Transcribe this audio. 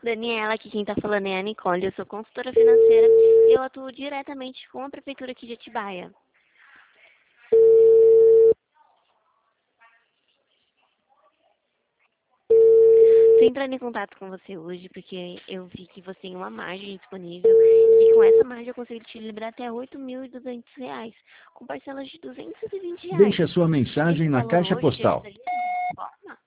Daniela, aqui quem tá falando é a Nicole, eu sou consultora financeira e eu atuo diretamente com a Prefeitura aqui de Atibaia. Estou entrando em contato com você hoje porque eu vi que você tem uma margem disponível e com essa margem eu consigo te liberar até R$ 8.200, com parcelas de R$ 220. Deixe a sua mensagem Esse na valor caixa hoje te postal. ajudaria de alguma forma?